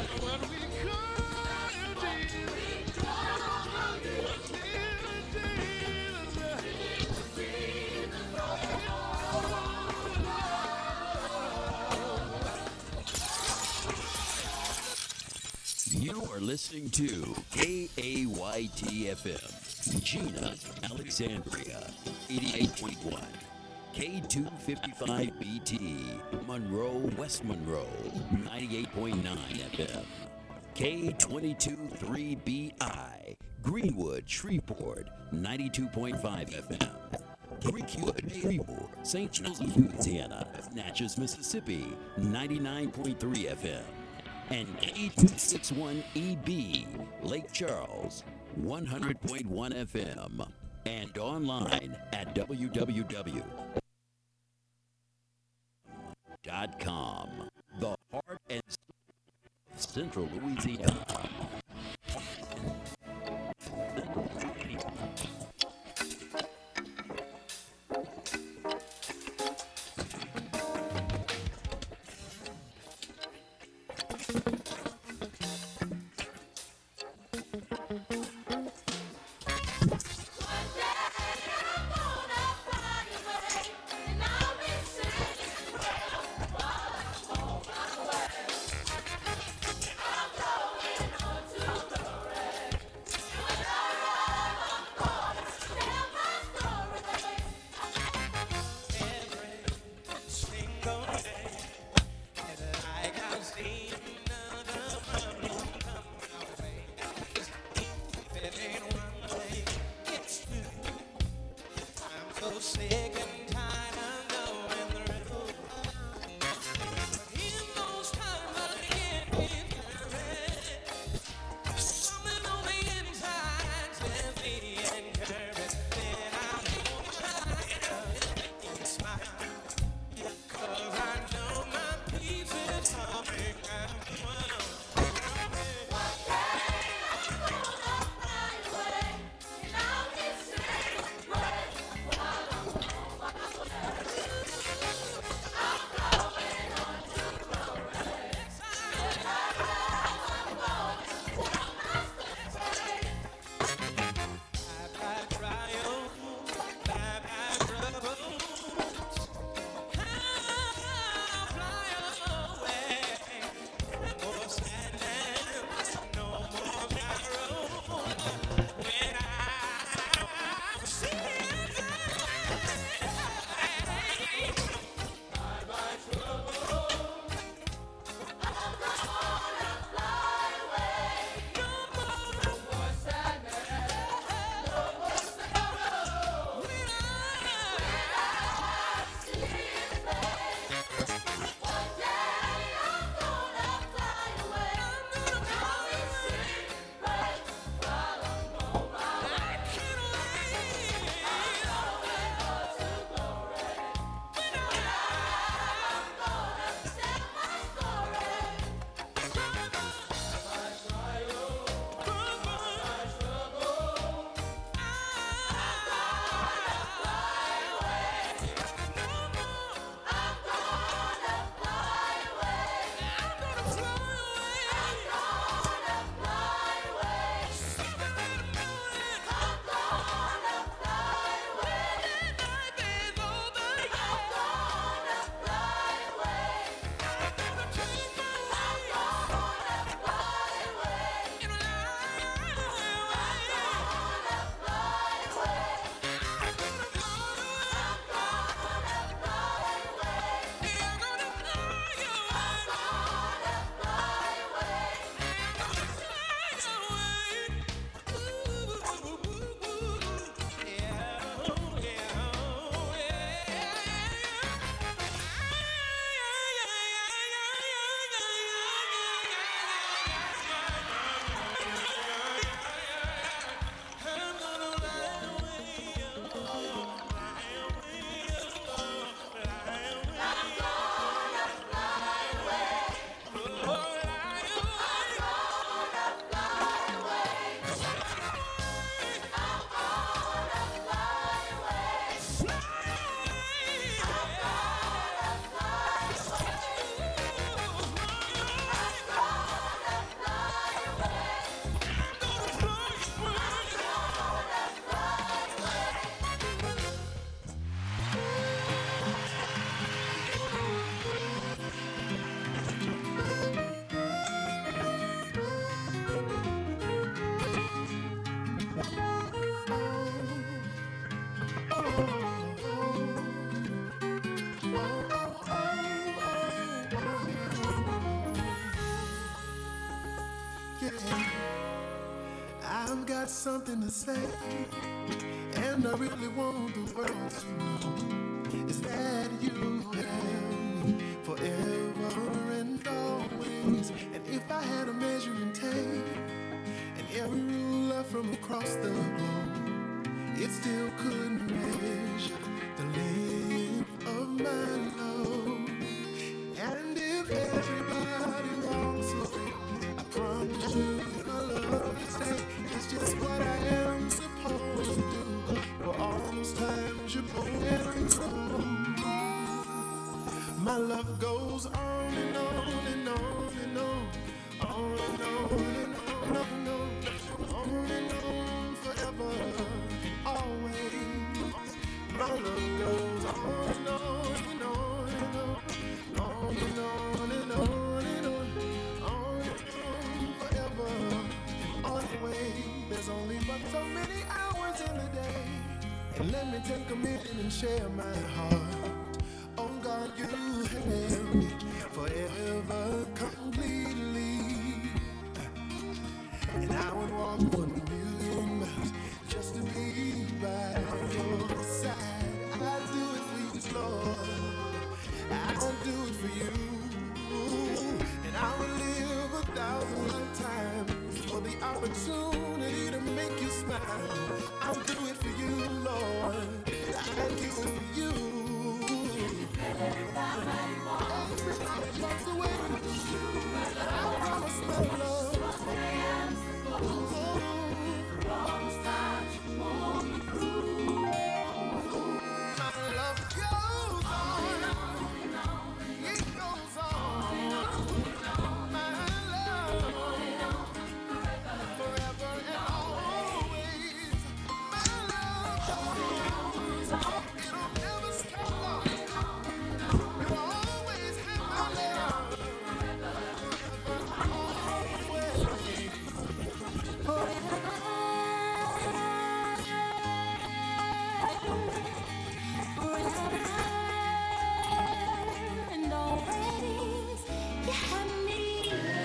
What we call you, Jesus. You are listening to KAYT FM, Gina, Alexandria, 88.1. K255BT, Monroe, West Monroe, 98.9 FM. K223BI, Greenwood, Shreveport, 92.5 FM. Creekwood, Shreveport, St. Joseph, Louisiana, Natchez, Mississippi, 99.3 FM. And K261EB, Lake Charles, 100.1 FM. And online at www.com. The heart and soul of Central Louisiana. got something to say, and I really want the world to know is that you have me forever and always. And if I had a measuring tape and every ruler from across the globe, it still couldn't measure the length of my love. And if everybody walks away, I promise you my love will stay. It's just what I am supposed to do. For all those times you broke so my love goes on and on and on and on, on and on and on and on forever, always. My love goes on and on and on and on and on and on and on forever, always. There's only but so many hours in a day, and let me take a minute and share my heart. Oh God, you have me forever completely. And I would walk 1,000,000 miles just to be by your side. I'd do it for you, Lord. I'll do it for you. And I would live 1,000 lifetimes for the opportunity to make you smile. I'll do it for you, Lord. I'll do it for you. Everybody walks away. I promise my love. My love goes on. It goes on. My love forever and always. My love goes on. It'll never stop. You'll always have my love. And always you had me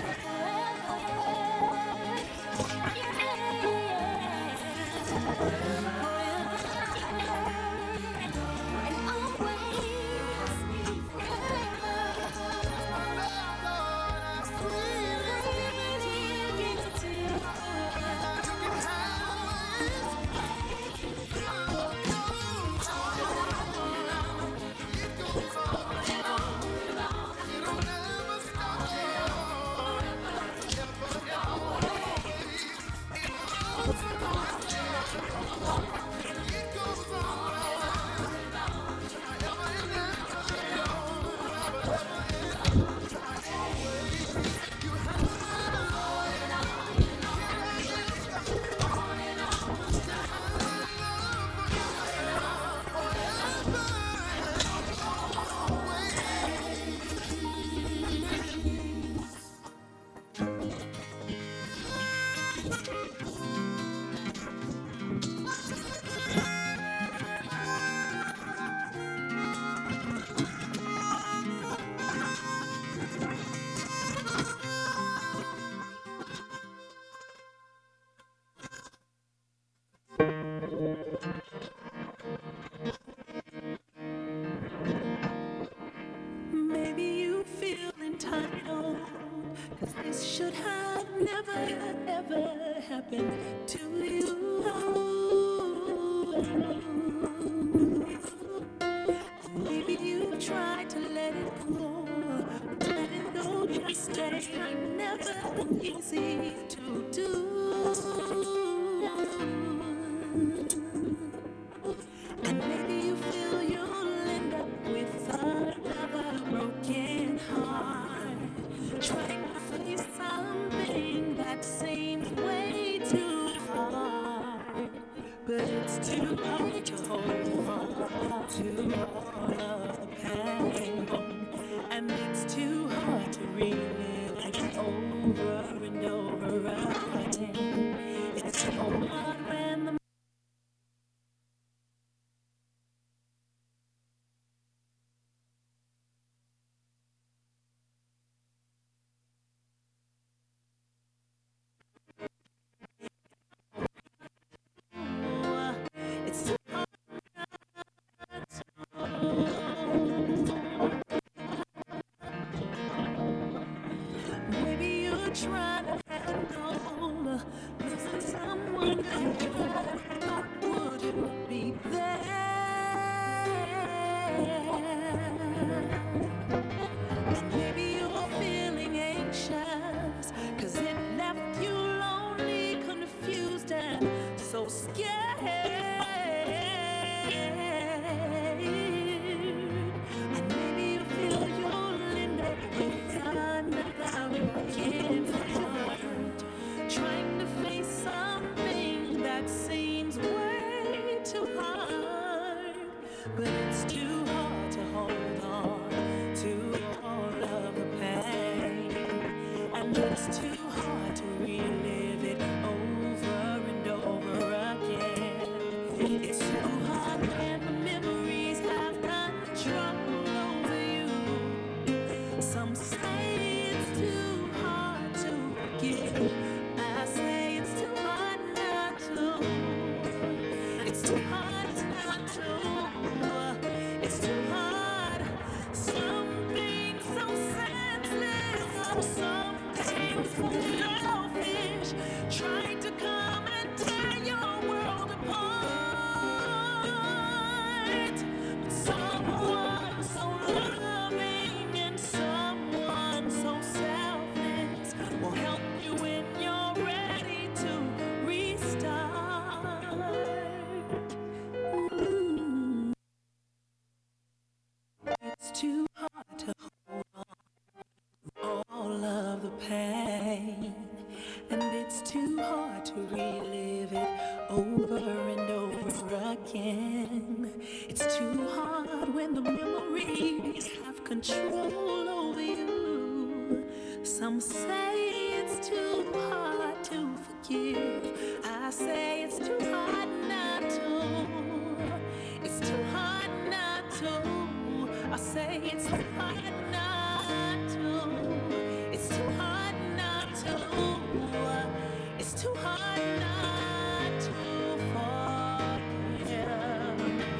Maybe you feel entitled, 'cause this should have never ever happened to you. Maybe you tried to let it go, but let it go just ain't never easy to do. And maybe you feel you'll end up with another broken heart, trying to face something that seems way too hard. But it's too hard to hold on to all of the pain, and it's too hard to relive it over and over again. It's so hard when the trying to handle losing someone that you thought wouldn't be there. Maybe you're feeling anxious, 'cause it left you lonely, confused, and so scared. And maybe you feel you're linger with another broken heart, trying to face something that seems way too hard. But it's too hard to hold on to all of the pain, and it's too hard to relive it over and over again. It's too hard when the memories have control over you. Some say it's too hard to forgive. I say it's too hard not to. It's too hard not to. It's too hard. Something so senseless, some things so selfish, trying to come and tear your world apart. But someone so loving and someone so selfless will help you when you're ready to restart. It's too hard to hold on to all of the pain, and it's too hard to relive it over and over again. It's too hard when the memories have control over you. Some say it's too hard to forgive. I say it's too hard not to. It's too hard not to. I say it's too hard not to. It's too hard not to. It's too hard not to forgive.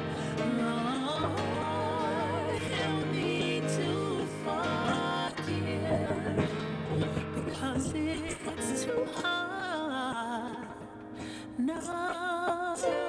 Lord, help me to forgive, because it's too hard not to.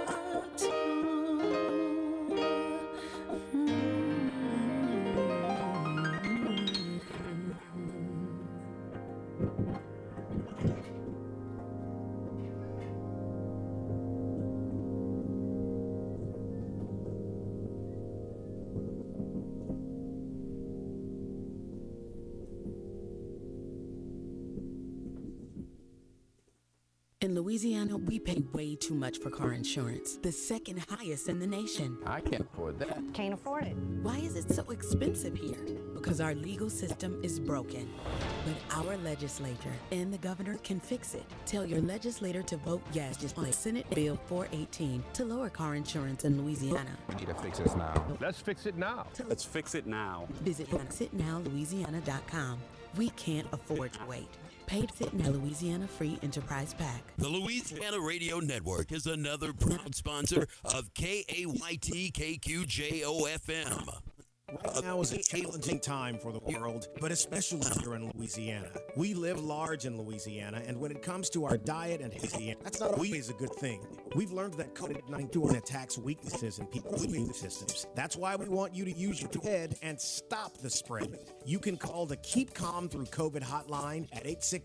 In Louisiana, we pay way too much for car insurance, the second highest in the nation. I can't afford that. Can't afford it. Why is it so expensive here? Because our legal system is broken. But our legislature and the governor can fix it. Tell your legislator to vote yes just on Senate Bill 418 to lower car insurance in Louisiana. We need to fix this now. Let's fix it now. Let's fix it now. Visit sitnowlouisiana.com. We can't afford to wait. Paid Sit Now Louisiana Free Enterprise Pack. The Louisiana Radio Network is another proud sponsor of KAYT KQJO FM. Right now is a challenging time for the world, but especially here in Louisiana. We live large in Louisiana, and when it comes to our diet and hygiene, that's not always a good thing. We've learned that COVID-19 attacks weaknesses in people's immune systems. That's why we want you to use your head and stop the spread. You can call the Keep Calm Through COVID hotline at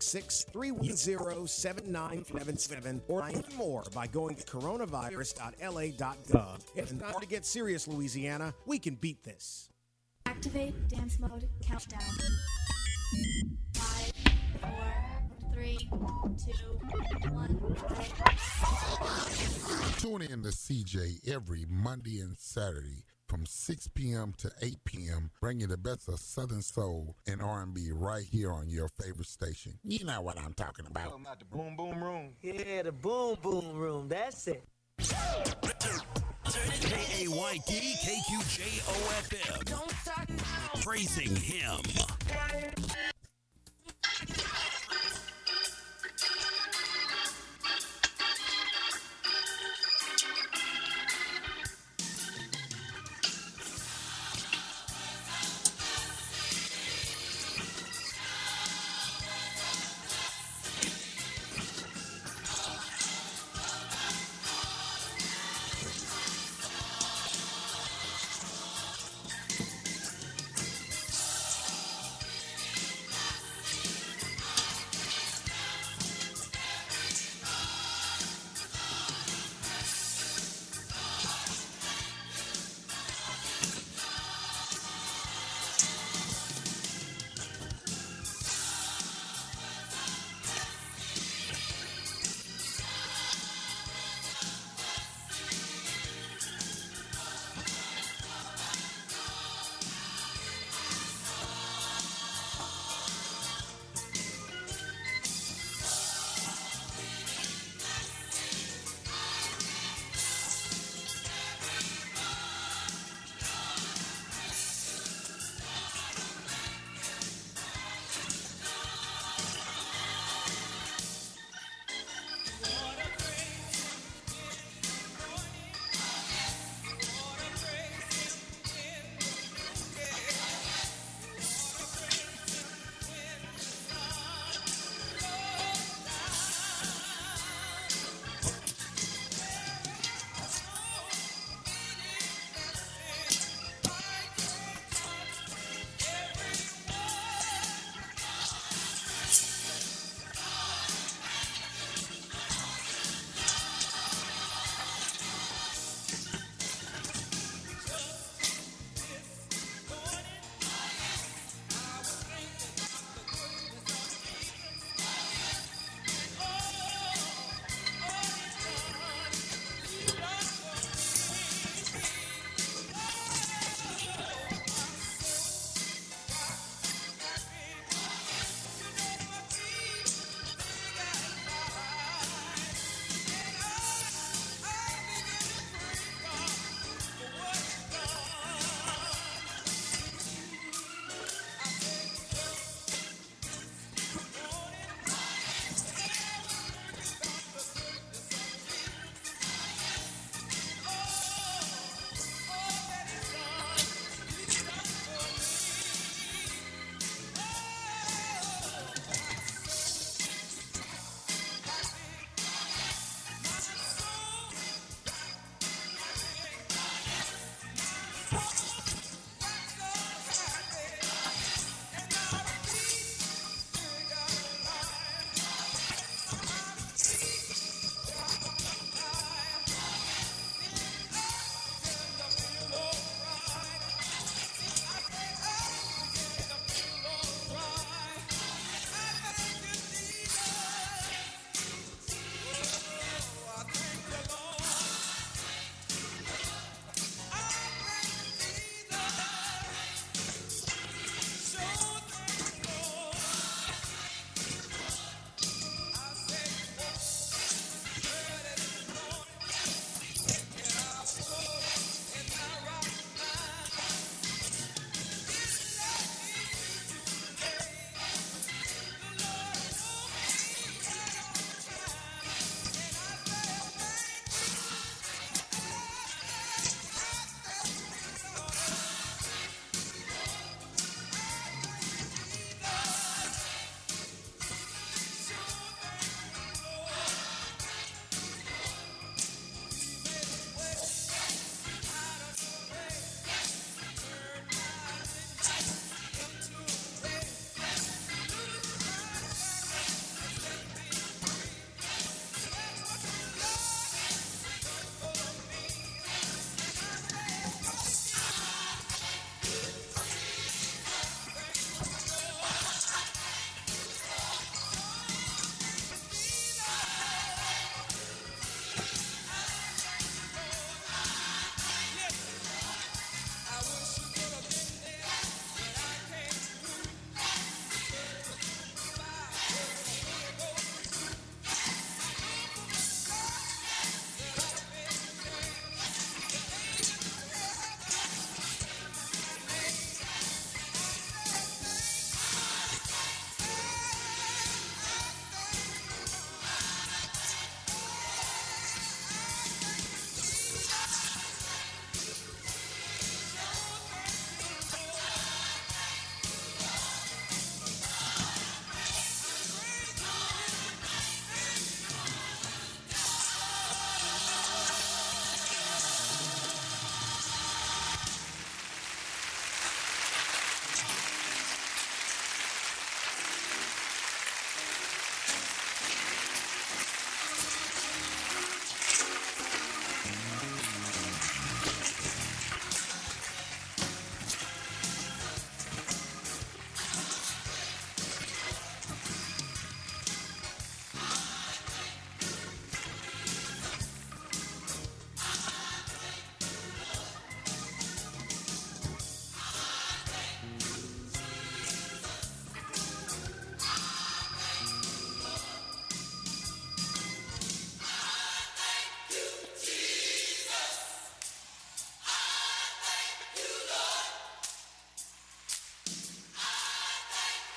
866-310-7977 or find more by going to coronavirus.la.gov. It's time to get serious, Louisiana. We can beat this. Activate dance mode countdown. 5, 4, 3, 2, 1. Tune in to CJ every Monday and Saturday from 6 p.m. to 8 p.m., bringing the best of Southern Soul and R&B right here on your favorite station. You know what I'm talking about. Talking about the Boom Boom Room. Yeah, the Boom Boom Room. That's it. KAYT KQJO FM. Don't start now. Praising him.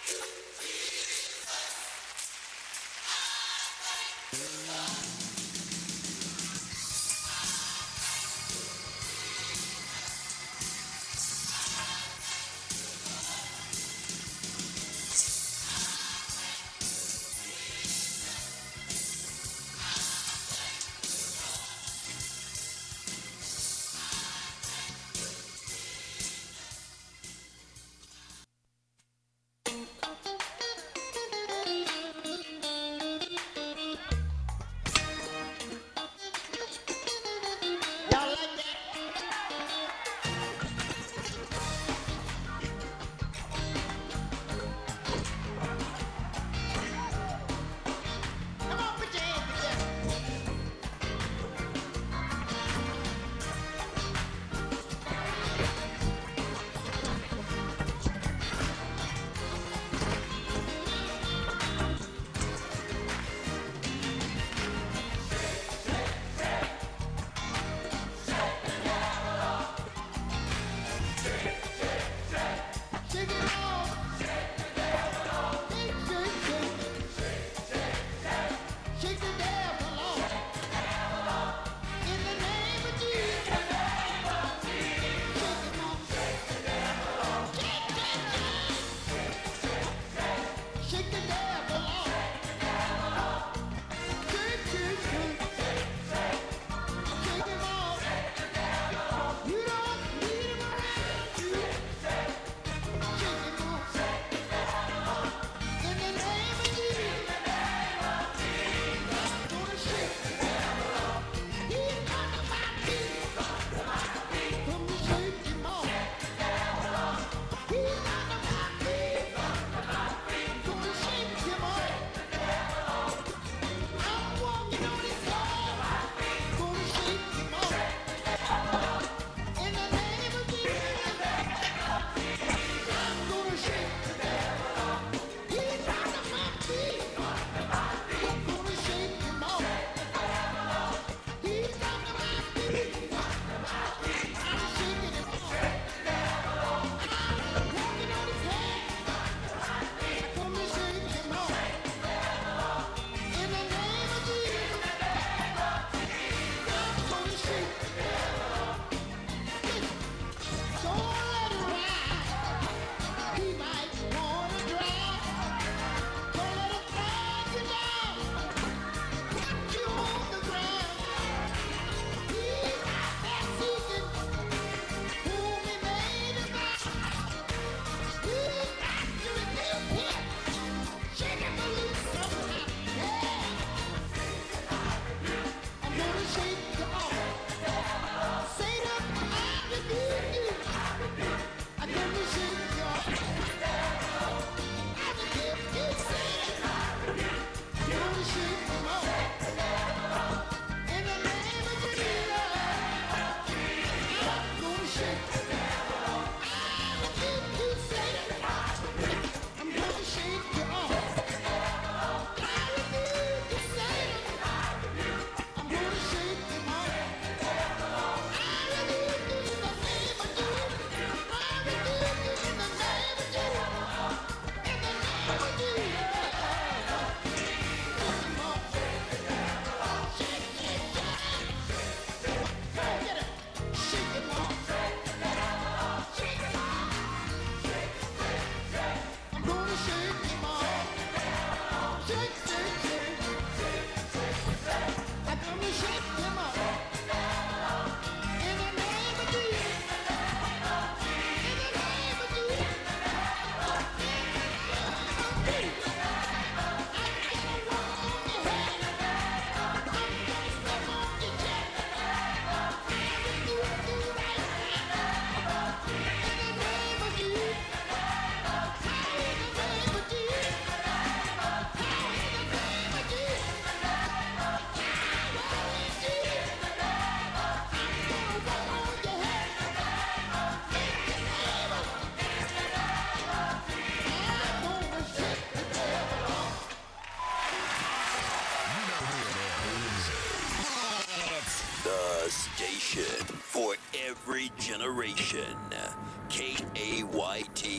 Station for every generation. KAYT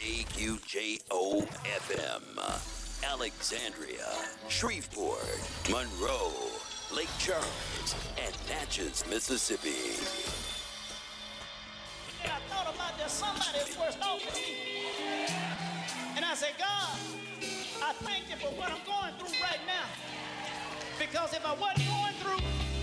KQJO FM, Alexandria, Shreveport, Monroe, Lake Charles, and Natchez, Mississippi. And I thought about that somebody first off with me. And I said, God, I thank you for what I'm going through right now. Because if I wasn't going through